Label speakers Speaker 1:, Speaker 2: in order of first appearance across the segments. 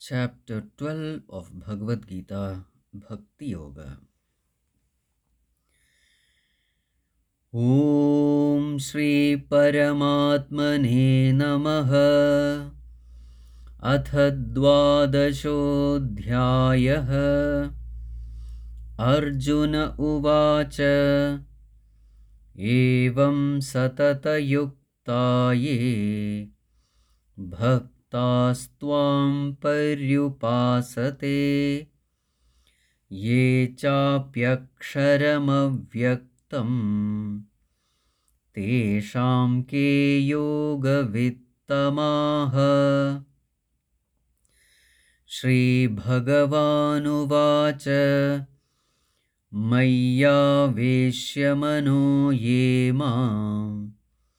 Speaker 1: Chapter 12 of Bhagavad Gita, Bhakti Yoga. Om Shri Paramatmane Namaha. Ath Dvadashodhyayah. Arjuna Uvacha. Evam Satatayuktaye. Bhaktastvam Paryupasate. Ye chapyaksharamavhyaktam tesham ke yogavittamaha. Shri Bhagavanuvacha Maya Veshyamano ye mam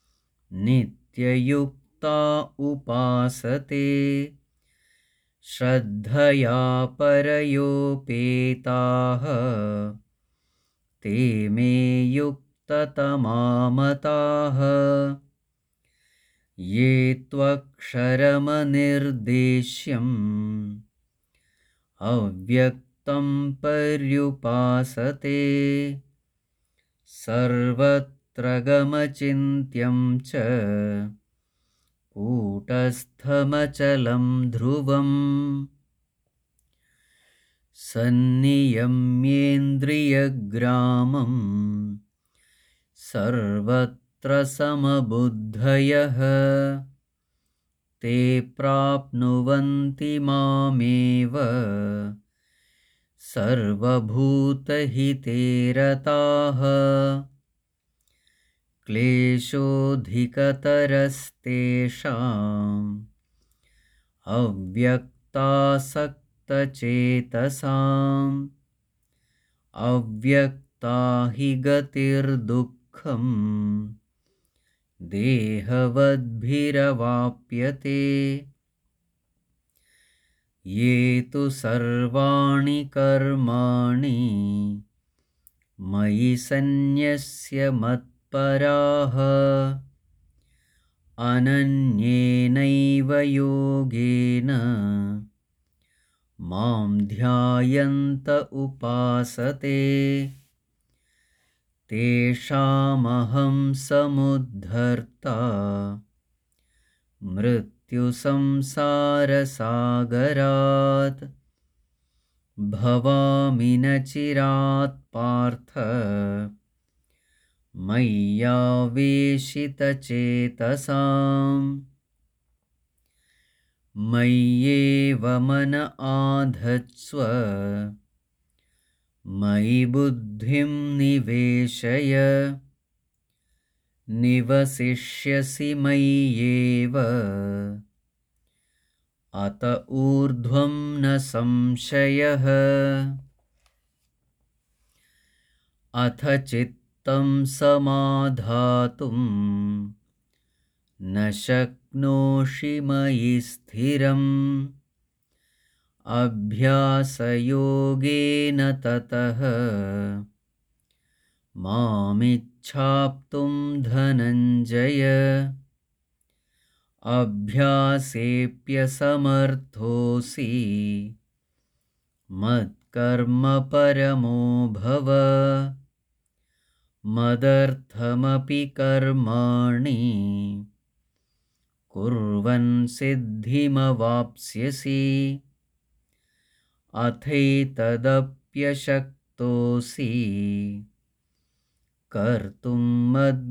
Speaker 1: Nityayukta upasate Shraddhaya parayopetaha te me yuktatamamataha ye tvaksharamanirdesyam avyaktam paryupasate sarvatra gamachintyam cha kutasthamachalam dhruvam sanniyamyendriyagramam sarvatra samabuddhayah te prapnuvanti mameva sarvabhutahite rataha kleshodhikatarastesham avyaktasaktachetasam avyaktahi gatirdukham dehavadbhiravapyate ye tu sarvani karmani mayi sanyasya matparaha ananyenaiva yogena mam dhyayanta upasate teshamaham samudharta mrityu samsara sagarat bhavami nachirat partha mayyaveshita chetasam mayyeva mana adhatsva mayi buddhim niveshaya nivasishyasi mayyeva ata urdhvam na samshayah atha chittam samadhatum na shaknoshi mayi sthiram abhyasa yogena tatah māmichhāptum dhananjaya abhyāsepya samarthosi madkarma paramo bhava madarthamapi karmani kurvan siddhimavapsyasi athaitadapyashaktosi kartum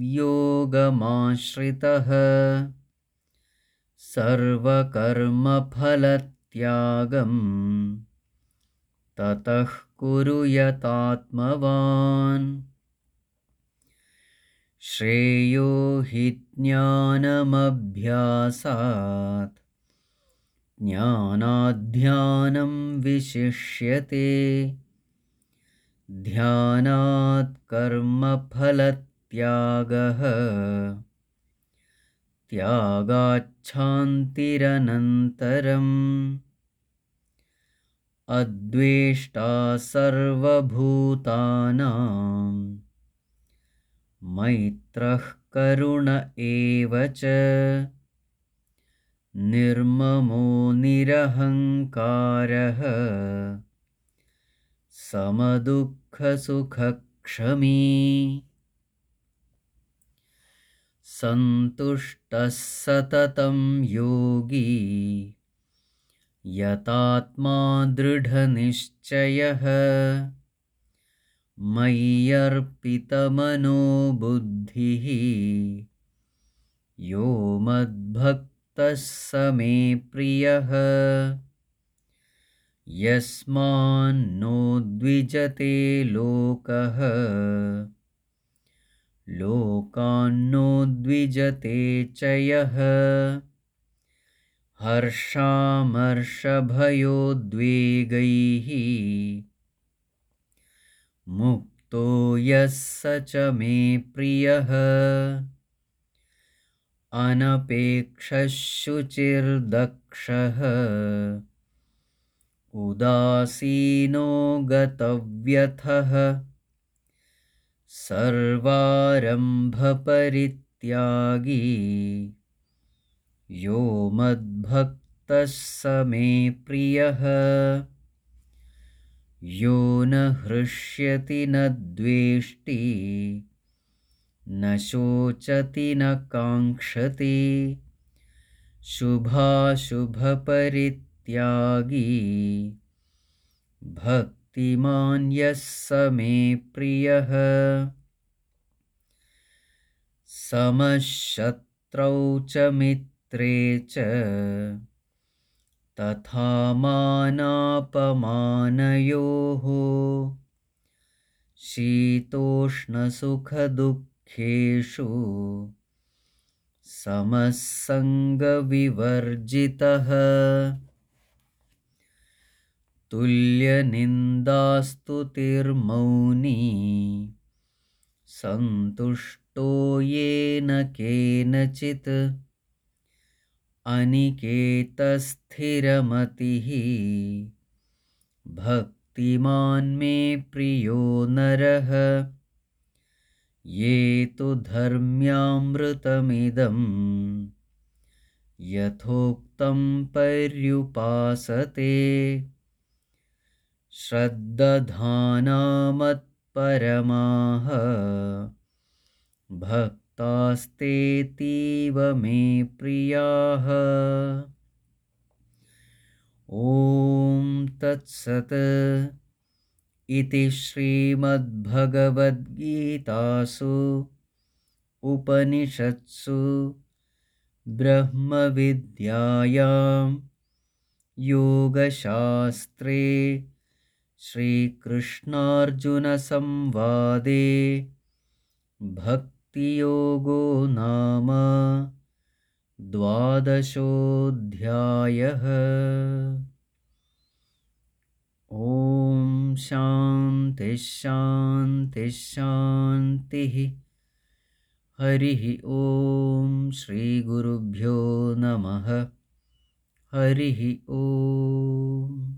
Speaker 1: madyogamashritah sarvakarma phalatyagam tatah kuru yatatmavan shreyo hi jnanamabhyasat jnanadhyanam vishishyate ध्यानात् कर्मफलत्यागः त्यागाच्छान्तिरनन्तरम् अद्वेष्टा सर्वभूतानां मैत्रः करुण एव च निर्ममो निरहङ्कारः समदुःखसुखक्षमी सन्तुष्टः सततं योगी यतात्मा दृढनिश्चयः मय्यर्पितमनो बुद्धिः यो मद्भक्तः स मे प्रियः यस्मान्नो द्विजते लोकः लोकान्नो द्विजते च यः हर्षामर्षभयोद्वेगैः मुक्तो यः स च मे प्रियः अनपेक्षः शुचिर्दक्षः उदासीनो गतव्यथः सर्वारम्भपरित्यागी यो मद्भक्तः स मे प्रियः यो न हृष्यति न द्वेष्टि न शोचति न काङ्क्षति शुभाशुभपरित्यागी भक्तिमान् यः स मे प्रियः समः शत्रौ च मित्रे च तथा मानापमानयोः शीतोष्णसुखदुःखेषु समः सङ्गविवर्जितः तुल्यनिन्दास्तुतिर्मौनी सन्तुष्टो येन केनचित् अनिकेतस्थिरमतिः भक्तिमान् मे प्रियो नरः ये तु धर्म्यामृतमिदं यथोक्तं पर्युपासते श्रद्दधानामत्परमाः भक्तास्तेतीव मे प्रियाः ॐ तत्सत् इति श्रीमद्भगवद्गीतासु उपनिषत्सु ब्रह्मविद्यायां योगशास्त्रे श्रीकृष्णार्जुनसंवादे भक्तियोगो नाम द्वादशोऽध्यायः। ॐ शान्तिः शान्तिः शान्तिः। हरिः ॐ श्रीगुरुभ्यो नमः। हरिः ॐ।